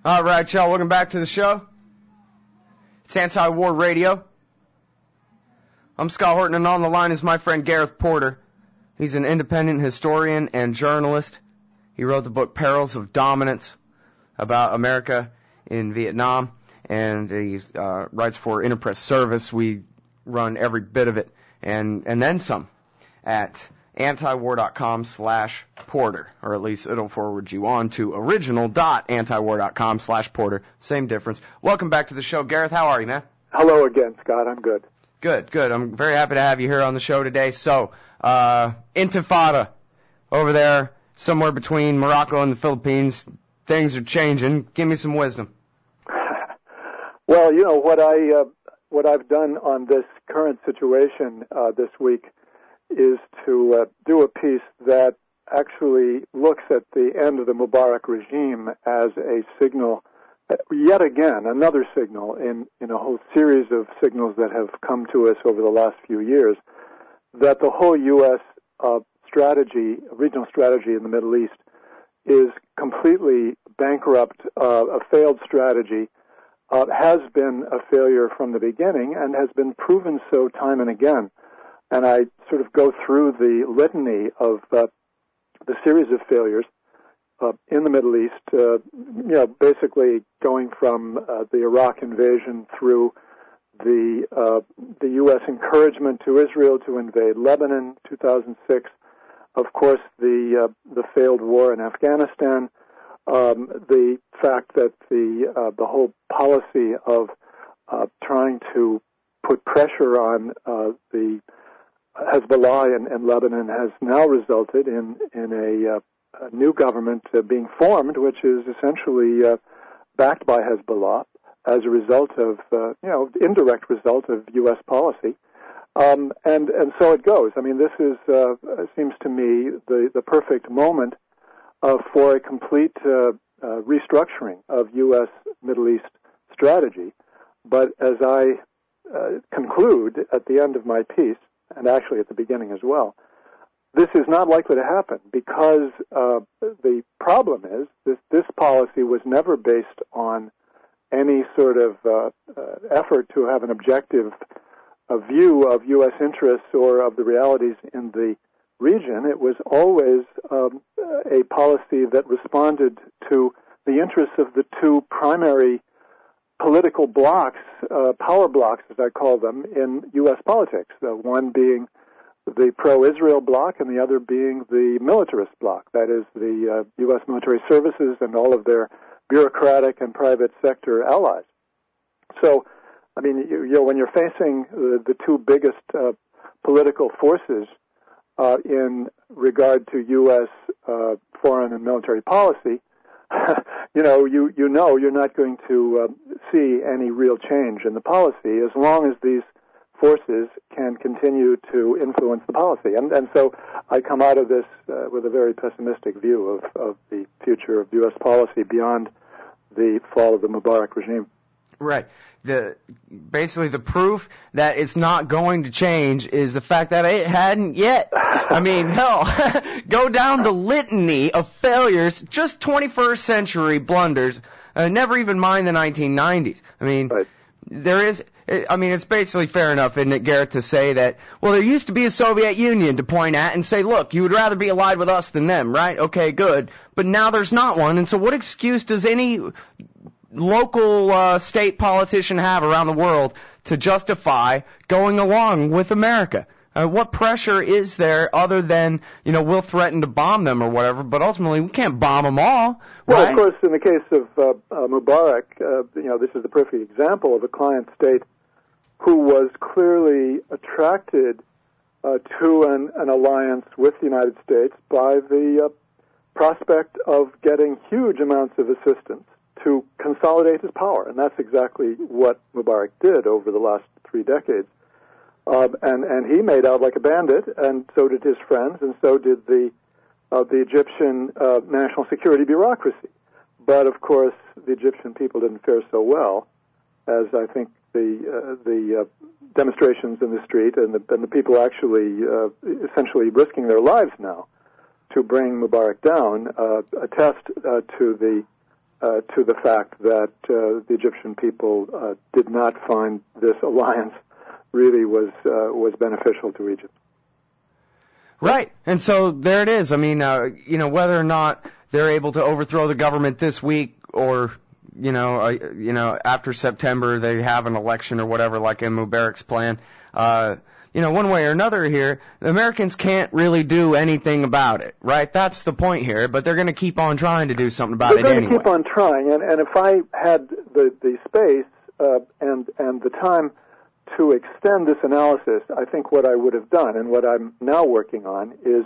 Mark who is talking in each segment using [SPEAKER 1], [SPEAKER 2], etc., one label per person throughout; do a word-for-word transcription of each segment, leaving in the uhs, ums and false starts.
[SPEAKER 1] All right, y'all, welcome back to the show. It's Anti-War Radio. I'm Scott Horton, and on the line is my friend Gareth Porter. He's an independent historian and journalist. He wrote the book Perils of Dominance about America in Vietnam, and he uh, writes for Interpress Service. We run every bit of it, and, and then some, at antiwar.com slash porter, or at least it'll forward you on to original.antiwar.com slash porter. Same difference. Welcome back to the show. Gareth, how are you, man?
[SPEAKER 2] Hello again, Scott. I'm good.
[SPEAKER 1] Good, good. I'm very happy to have you here on the show today. So, uh, Intifada, over there, somewhere between Morocco and the Philippines, things are changing. Give me some wisdom.
[SPEAKER 2] Well, you know, what, I, uh, what I've done on this current situation uh, this week is to uh, do a piece that actually looks at the end of the Mubarak regime as a signal, yet again, another signal in, in a whole series of signals that have come to us over the last few years, that the whole U S uh, strategy, regional strategy in the Middle East is completely bankrupt, uh, a failed strategy, uh, has been a failure from the beginning and has been proven so time and again. And I sort of go through the litany of uh, the series of failures uh, in the Middle East, uh, you know, basically going from uh, the Iraq invasion through the uh, the U S encouragement to Israel to invade Lebanon, two thousand six, of course, the uh, the failed war in Afghanistan, um, the fact that the uh, the whole policy of uh, trying to put pressure on uh, the Hezbollah in, in Lebanon has now resulted in in a, uh, a new government uh, being formed, which is essentially uh, backed by Hezbollah as a result of uh, you know indirect result of U S policy, um, and and so it goes. I mean, this is uh, seems to me the the perfect moment uh, for a complete uh, uh, restructuring of U S Middle East strategy. But as I uh, conclude at the end of my piece, and actually at the beginning as well, this is not likely to happen because uh, the problem is this, this policy was never based on any sort of uh, uh, effort to have an objective uh, view of U S interests or of the realities in the region. It was always um, a policy that responded to the interests of the two primary political blocks, uh, power blocks, as I call them, in U S politics, the one being the pro-Israel bloc and the other being the militarist bloc, that is the uh, U S military services and all of their bureaucratic and private sector allies. So, I mean, you, you know, when you're facing the, the two biggest uh, political forces uh, in regard to U S uh, foreign and military policy, you know, you, you know you're not going to uh, see any real change in the policy as long as these forces can continue to influence the policy. And, and so I come out of this uh, with a very pessimistic view of, of the future of U S policy beyond the fall of the Mubarak regime.
[SPEAKER 1] Right. The basically the proof that it's not going to change is the fact that it hadn't yet. I mean, hell, go down the litany of failures, just twenty-first century blunders, uh, never even mind the nineteen nineties. I mean,
[SPEAKER 2] right.
[SPEAKER 1] there is, I mean, it's basically fair enough, isn't it, Gareth, to say that, well, there used to be a Soviet Union to point at and say, look, you would rather be allied with us than them, right? Okay, good. But now there's not one, and so what excuse does any local uh, state politician have around the world to justify going along with America? Uh, what pressure is there other than, you know, we'll threaten to bomb them or whatever, but ultimately we can't bomb them all,
[SPEAKER 2] well,
[SPEAKER 1] right?
[SPEAKER 2] Of course, in the case of uh, uh, Mubarak, uh, you know, this is the perfect example of a client state who was clearly attracted uh, to an, an alliance with the United States by the uh, prospect of getting huge amounts of assistance to consolidate his power. And that's exactly what Mubarak did over the last three decades. Uh, and, and he made out like a bandit, and so did his friends, and so did the uh, the Egyptian uh, national security bureaucracy. But, of course, the Egyptian people didn't fare so well, as I think the uh, the uh, demonstrations in the street and the, and the people actually uh, essentially risking their lives now to bring Mubarak down uh, attest uh, to the uh, to the fact that uh, the Egyptian people uh, did not find this alliance really was uh, was beneficial to Egypt.
[SPEAKER 1] Right, and so there it is. I mean, uh, you know, whether or not they're able to overthrow the government this week, or you know, uh, you know, after September they have an election or whatever, like in Mubarak's plan. Uh, you know, one way or another here, the Americans can't really do anything about it, right? That's the point here. But they're going to keep on trying to do something about
[SPEAKER 2] they're
[SPEAKER 1] it
[SPEAKER 2] going
[SPEAKER 1] anyway.
[SPEAKER 2] to keep on trying, and and if I had the the space uh, and and the time to extend this analysis, I think what I would have done, and what I'm now working on, is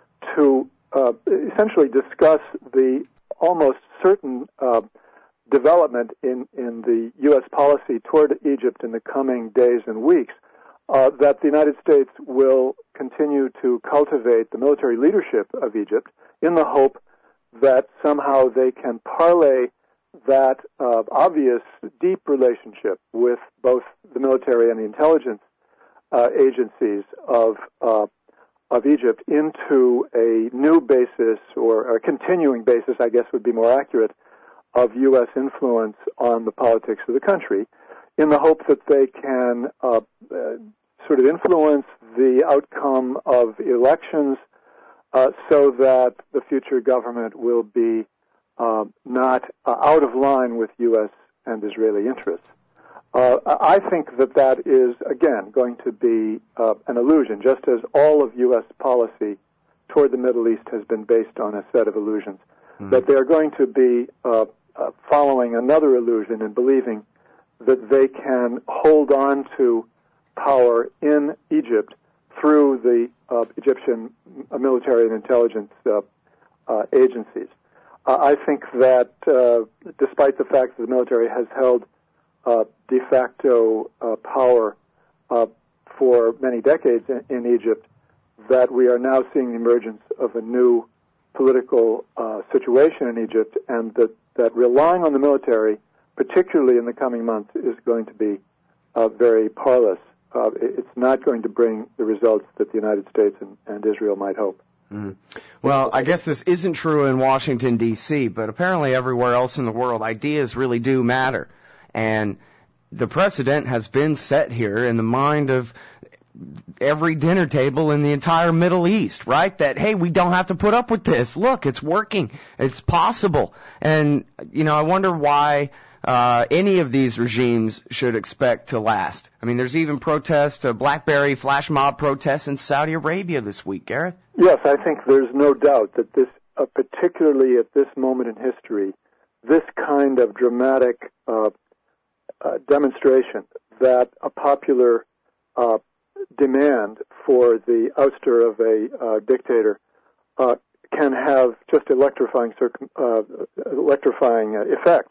[SPEAKER 2] to uh, essentially discuss the almost certain uh, development in, in the U S policy toward Egypt in the coming days and weeks, uh, that the United States will continue to cultivate the military leadership of Egypt in the hope that somehow they can parlay that uh, obvious deep relationship with both the military and the intelligence uh, agencies of uh, of Egypt into a new basis, or a continuing basis, I guess would be more accurate, of U S influence on the politics of the country, in the hope that they can uh, uh, sort of influence the outcome of elections uh, so that the future government will be Uh, not uh, out of line with U S and Israeli interests. Uh, I think that that is, again, going to be uh, an illusion, just as all of U S policy toward the Middle East has been based on a set of illusions, mm-hmm. that they are going to be uh, uh, following another illusion and believing that they can hold on to power in Egypt through the uh, Egyptian military and intelligence uh, uh, agencies. I think that uh, despite the fact that the military has held uh, de facto uh, power uh, for many decades in, in Egypt, that we are now seeing the emergence of a new political uh, situation in Egypt, and that, that relying on the military, particularly in the coming months, is going to be uh, very parlous. Uh, it's not going to bring the results that the United States and, and Israel might hope.
[SPEAKER 1] Mm-hmm. Well, I guess this isn't true in Washington, D C, but apparently everywhere else in the world, ideas really do matter. And the precedent has been set here in the mind of every dinner table in the entire Middle East, right? That, hey, we don't have to put up with this. Look, it's working. It's possible. And, you know, I wonder why uh, any of these regimes should expect to last. I mean, there's even protests, uh, BlackBerry flash mob protests in Saudi Arabia this week, Gareth.
[SPEAKER 2] Yes, I think there's no doubt that this, uh, particularly at this moment in history, this kind of dramatic uh, uh, demonstration that a popular uh, demand for the ouster of a uh, dictator uh, can have just electrifying, circum- uh, electrifying uh, effect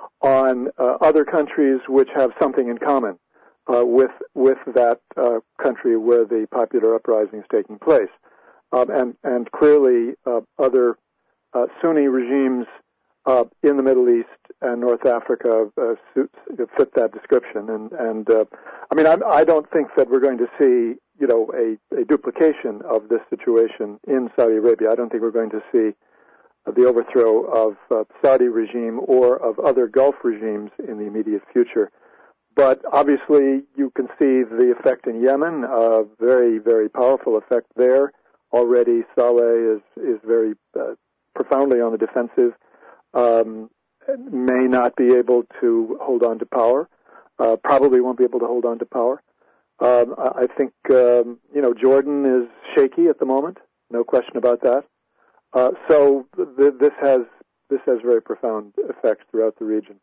[SPEAKER 2] on uh, other countries which have something in common uh, with with that uh, country where the popular uprising is taking place. Um, and, and clearly uh, other uh, Sunni regimes uh, in the Middle East and North Africa uh, suits, fit that description. And, and uh, I mean, I, I don't think that we're going to see, you know, a, a duplication of this situation in Saudi Arabia. I don't think we're going to see uh, the overthrow of uh, Saudi regime or of other Gulf regimes in the immediate future. But obviously, you can see the effect in Yemen, a very, very powerful effect there. Already, Saleh is is very uh, profoundly on the defensive. Um, may not be able to hold on to power. Uh, probably won't be able to hold on to power. Um, I think um, you know Jordan is shaky at the moment. No question about that. Uh, so th- this has this has very profound effects throughout the region.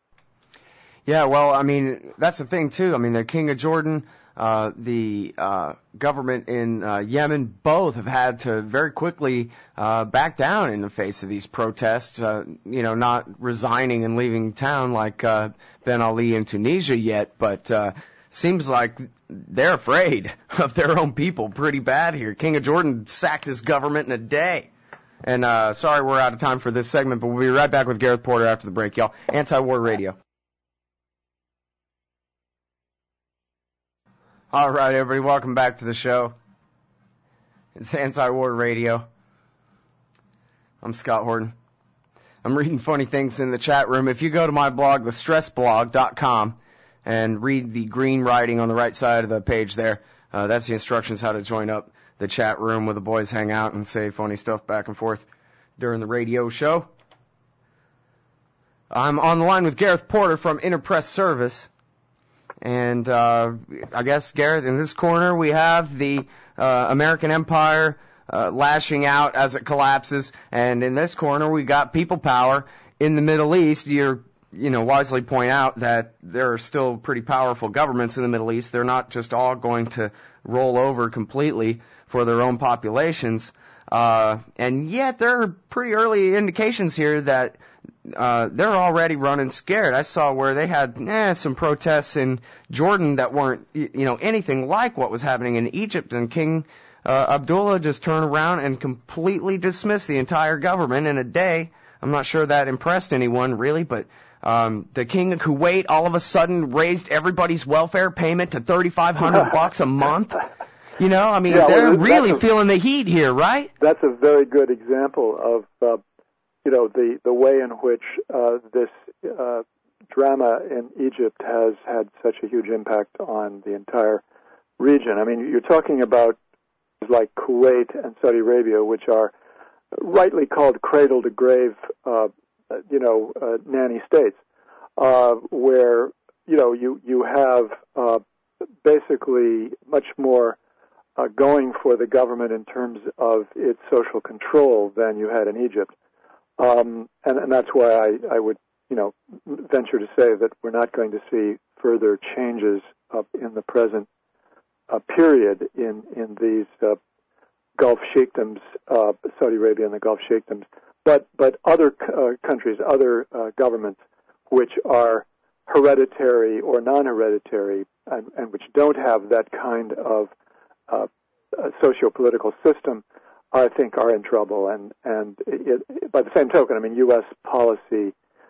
[SPEAKER 1] Yeah, well, I mean that's the thing too. I mean the King of Jordan. Uh, the uh, government in uh, Yemen, both have had to very quickly uh, back down in the face of these protests, uh, you know, not resigning and leaving town like uh, Ben Ali in Tunisia yet, but uh, seems like they're afraid of their own people pretty bad here. King of Jordan sacked his government in a day. And uh, sorry we're out of time for this segment, but we'll be right back with Gareth Porter after the break, y'all. Anti-War Radio. All right, everybody, welcome back to the show. It's Anti-War Radio. I'm Scott Horton. I'm reading funny things in the chat room. If you go to my blog, the stress blog dot com, and read the green writing on the right side of the page there, uh, that's the instructions how to join up the chat room where the boys hang out and say funny stuff back and forth during the radio show. I'm on the line with Gareth Porter from Interpress Service. And uh, I guess, Gareth, in this corner we have the uh, American empire uh, lashing out as it collapses. And in this corner we got people power in the Middle East. You're, you know, wisely point out that there are still pretty powerful governments in the Middle East. They're not just all going to roll over completely for their own populations. Uh, and yet there are pretty early indications here that uh, they're already running scared. I saw where they had eh, some protests in Jordan that weren't, you know, anything like what was happening in Egypt, and King uh, Abdullah just turned around and completely dismissed the entire government in a day. I'm not sure that impressed anyone really, but um, the King of Kuwait all of a sudden raised everybody's welfare payment to thirty-five hundred bucks a month. You know, I mean,
[SPEAKER 2] yeah,
[SPEAKER 1] they're
[SPEAKER 2] well,
[SPEAKER 1] really
[SPEAKER 2] a,
[SPEAKER 1] feeling the heat here, right?
[SPEAKER 2] That's a very good example of, uh, you know, the, the way in which uh, this uh, drama in Egypt has had such a huge impact on the entire region. I mean, you're talking about like Kuwait and Saudi Arabia, which are rightly called cradle-to-grave, uh, you know, uh, nanny states, uh, where, you know, you, you have uh, basically much more Uh, going for the government in terms of its social control than you had in Egypt. Um, and, and that's why I, I would, you know, venture to say that we're not going to see further changes uh, in the present uh, period in, in these uh, Gulf sheikdoms, uh, Saudi Arabia and the Gulf sheikdoms, but, but other uh, countries, other uh, governments which are hereditary or non-hereditary and, and which don't have that kind of Uh, a socio-political system, I think, are in trouble. And, and it, it, by the same token, I mean, U S policy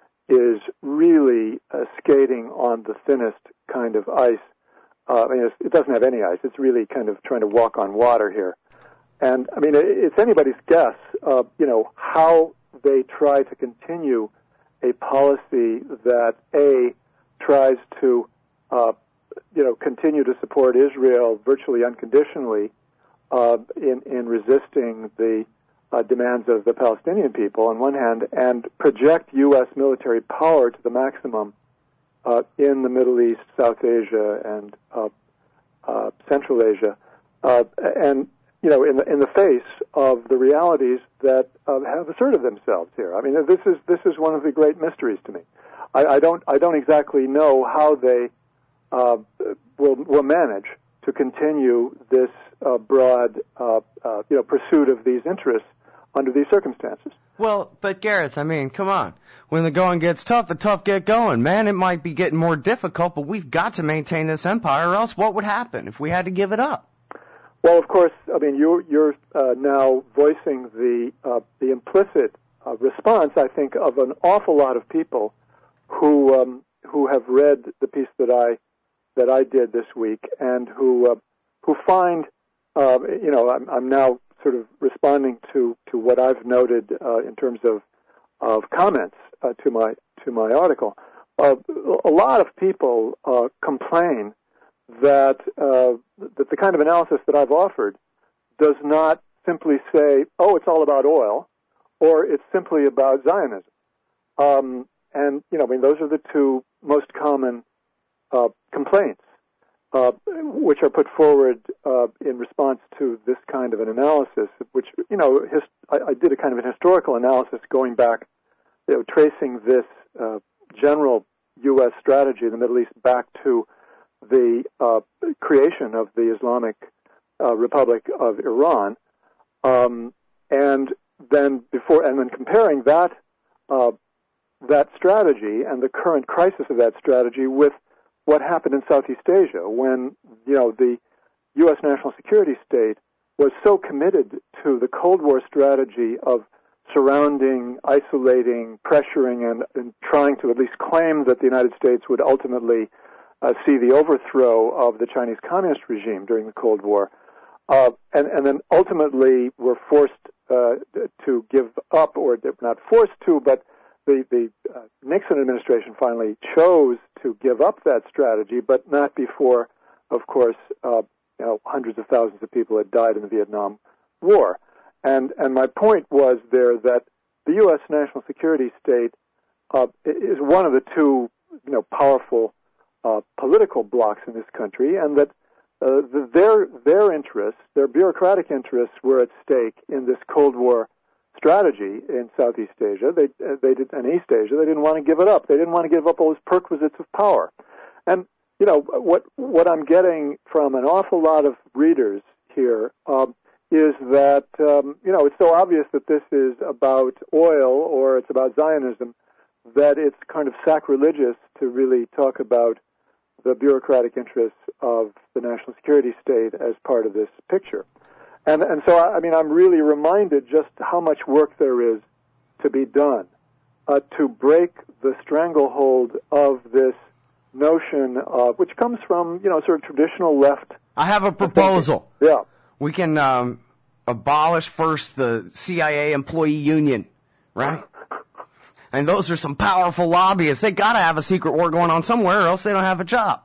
[SPEAKER 2] is really uh, skating on the thinnest kind of ice. Uh, I mean, it's, it doesn't have any ice. It's really kind of trying to walk on water here. And, I mean, it, it's anybody's guess, uh, you know, how they try to continue a policy that, A, tries to uh, you know, continue to support Israel virtually unconditionally uh, in, in resisting the uh, demands of the Palestinian people on one hand, and project U S military power to the maximum uh, in the Middle East, South Asia, and uh, uh, Central Asia, uh, and you know, in the in the face of the realities that uh, have asserted themselves here. I mean, this is this is one of the great mysteries to me. I, I don't I don't exactly know how they Uh, will will manage to continue this uh, broad, uh, uh, you know, pursuit of these interests under these circumstances.
[SPEAKER 1] Well, but Gareth, I mean, come on. When the going gets tough, the tough get going. Man, it might be getting more difficult, but we've got to maintain this empire, or else what would happen if we had to give it up?
[SPEAKER 2] Well, of course, I mean, you're you're uh, now voicing the uh, the implicit uh, response, I think, of an awful lot of people who um, who have read the piece that I. that I did this week, and who uh, who find, uh, you know, I'm, I'm now sort of responding to, to what I've noted uh, in terms of of comments uh, to my to my article. Uh, a lot of people uh, complain that uh, that the kind of analysis that I've offered does not simply say, "Oh, it's all about oil," or "It's simply about Zionism." Um, and you know, I mean, those are the two most common Uh, complaints, uh, which are put forward uh, in response to this kind of an analysis, which, you know, his, I, I did a kind of an historical analysis going back, you know, tracing this uh, general U S strategy in the Middle East back to the uh, creation of the Islamic uh, Republic of Iran, um, and then before, and then comparing that uh, that strategy and the current crisis of that strategy with what happened in Southeast Asia when, you know, the U S national security state was so committed to the Cold War strategy of surrounding, isolating, pressuring, and, and trying to at least claim that the United States would ultimately uh, see the overthrow of the Chinese Communist regime during the Cold War, uh, and, and then ultimately were forced uh, to give up, or not forced to, but the the uh, Nixon administration finally chose to give up that strategy, but not before, of course, uh, you know, hundreds of thousands of people had died in the Vietnam War. And and my point was there that the U S national security state uh, is one of the two, you know, powerful uh, political blocs in this country, and that uh, the, their their interests, their bureaucratic interests, were at stake in this Cold War strategy in Southeast Asia. They they did in East Asia. They didn't want to give it up. They didn't want to give up all those perquisites of power. And you know what what I'm getting from an awful lot of readers here um, is that um, you know it's so obvious that this is about oil or it's about Zionism that it's kind of sacrilegious to really talk about the bureaucratic interests of the national security state as part of this picture. And and so, I mean, I'm really reminded just how much work there is to be done uh, to break the stranglehold of this notion, of, which comes from, you know, sort of traditional left.
[SPEAKER 1] I have a proposal.
[SPEAKER 2] Thinking. Yeah.
[SPEAKER 1] We can um, abolish first the C I A employee union, right? And those are some powerful lobbyists. They got to have a secret war going on somewhere, or else they don't have a job.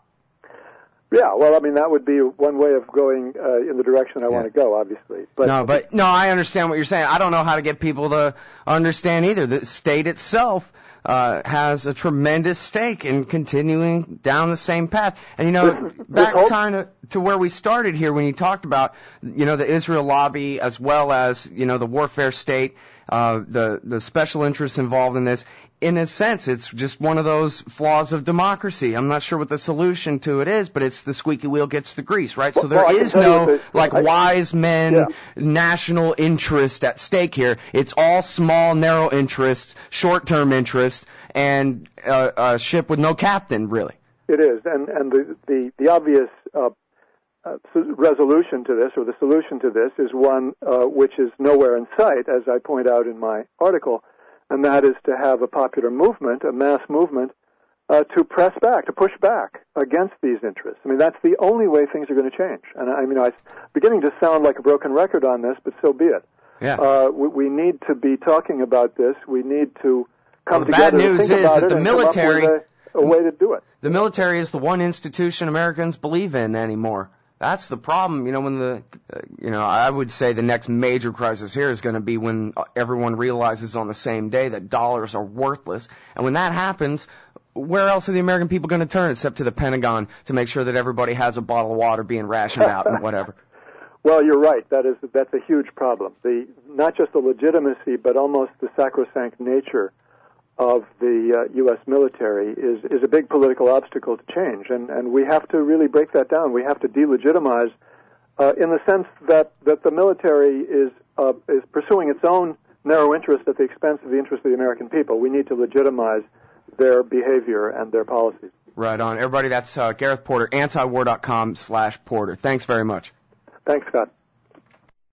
[SPEAKER 2] Yeah, well, I mean, that would be one way of going uh, in the direction I yeah. want to go, obviously. But
[SPEAKER 1] no, but no, I understand what you're saying. I don't know how to get people to understand either. The state itself uh, has a tremendous stake in continuing down the same path. And, you know,
[SPEAKER 2] this,
[SPEAKER 1] back
[SPEAKER 2] this
[SPEAKER 1] kind of to where we started here when you talked about, you know, the Israel lobby as well as, you know, the warfare state, uh, the, the special interests involved in this. In a sense, it's just one of those flaws of democracy. I'm not sure what the solution to it is, but it's the squeaky wheel gets the grease, right?
[SPEAKER 2] Well,
[SPEAKER 1] so there
[SPEAKER 2] well,
[SPEAKER 1] is no, like,
[SPEAKER 2] I,
[SPEAKER 1] wise men,
[SPEAKER 2] yeah.
[SPEAKER 1] national interest at stake here. It's all small, narrow interests, short-term interests, and uh, a ship with no captain, really.
[SPEAKER 2] It is, and, and the, the, the obvious uh, uh, resolution to this, or the solution to this, is one uh, which is nowhere in sight, as I point out in my article, and that is to have a popular movement, a mass movement, uh, to press back, to push back against these interests. I mean, that's the only way things are going to change. And I mean, I'm beginning to sound like a broken record on this, but so be it.
[SPEAKER 1] Yeah.
[SPEAKER 2] Uh, we, we need to be talking about this. We need to come
[SPEAKER 1] well, the
[SPEAKER 2] together
[SPEAKER 1] bad news
[SPEAKER 2] and think
[SPEAKER 1] is
[SPEAKER 2] about
[SPEAKER 1] that
[SPEAKER 2] it
[SPEAKER 1] the
[SPEAKER 2] and
[SPEAKER 1] military,
[SPEAKER 2] come up with a, a way to do it.
[SPEAKER 1] The military is the one institution Americans believe in anymore. That's the problem, you know, when the, uh, you know, I would say the next major crisis here is going to be when everyone realizes on the same day that dollars are worthless. And when that happens, where else are the American people going to turn except to the Pentagon to make sure that everybody has a bottle of water being rationed out and whatever?
[SPEAKER 2] Well, you're right. That is, that's a huge problem. The, not just the legitimacy, but almost the sacrosanct nature of the uh, U S military is, is a big political obstacle to change, and, and we have to really break that down. We have to delegitimize uh, in the sense that, that the military is uh, is pursuing its own narrow interest at the expense of the interest of the American people. We need to legitimize their behavior and their policies.
[SPEAKER 1] Right on. Everybody, that's uh, Gareth Porter, antiwar dot com slash Porter. Thanks very much.
[SPEAKER 2] Thanks, Scott.